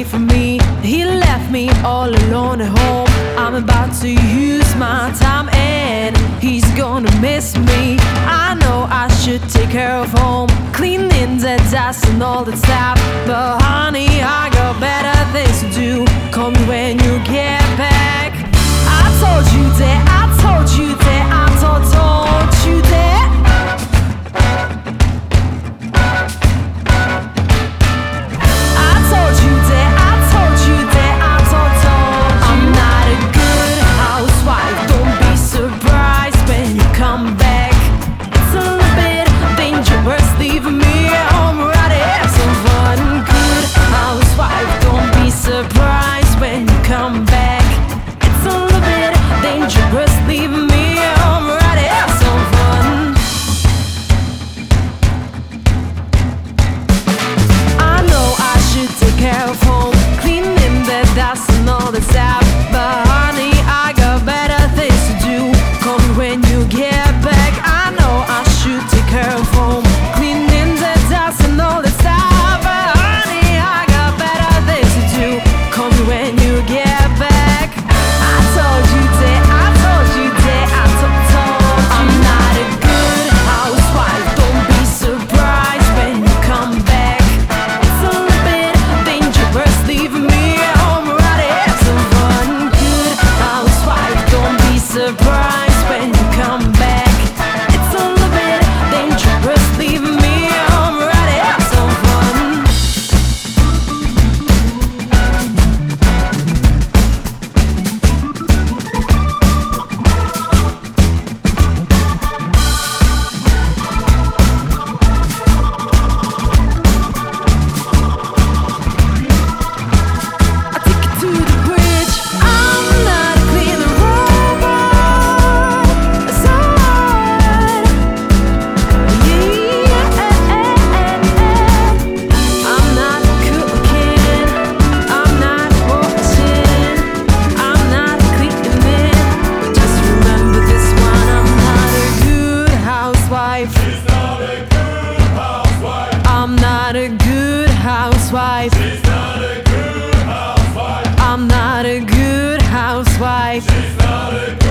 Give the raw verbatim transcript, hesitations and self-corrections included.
away from me. He left me all alone at home. I'm about to use my time and he's gonna miss me. I know I should take care of home, cleaning the dust and all that stuff, but honey, I got better things to do. Call me when you get back. I told you that, I told you that, I told, told you that. I told you that, I told you that, I told, told you. I'm not a good housewife, don't be surprised when you come back. It's a little bit dangerous leaving me at home right here. So fun, good housewife, don't be surprised when you come back. It's a little bit dangerous leaving me at home right here. So fun. I know I should take care of home, cleaning the dust and all the stuff, but honey, I got better things to do. Call me when you get back. I know I should take care of home, cleaning the dust and all the stuff, but honey, I got better things to do. Call me when you get back. I told you that, I told you that, I told, told you. I'm not a good housewife, don't be surprised when you come back. It's a little bit dangerous leaving me at home right here. So fun, good housewife, don't be surprised when you come back. It's a little bit dangerous leaving me at home right here. So fun. I take you to the bridge. I'm not a cleaner robot. It's alright. Yeah. I'm not cooking. I'm not washing. I'm not cleaning. Just remember this one. I'm not a good housewife. She's not a good housewife. I'm not a good housewife. She's not a good housewife. I'm not a good housewife. She's not a